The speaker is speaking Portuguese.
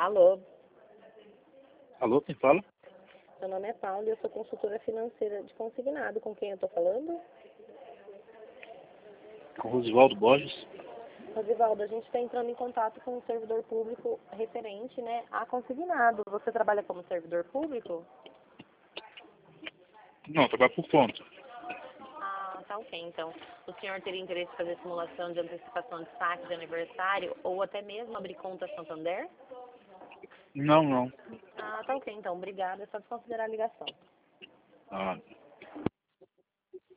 Alô, Alô, quem fala? meu nome é Paula e eu sou consultora financeira de consignado. Com quem eu estou falando? Com Rosivaldo Borges. Rosivaldo, a gente está entrando em contato com um servidor público referente, né, a consignado. Você trabalha como servidor público? Não, trabalho por conta. Ah, tá ok. Então, o senhor teria interesse em fazer simulação de antecipação de saque de aniversário ou até mesmo abrir conta Santander? Não. Ah, tá ok. Então, obrigada. É só desconsiderar a ligação. Ah,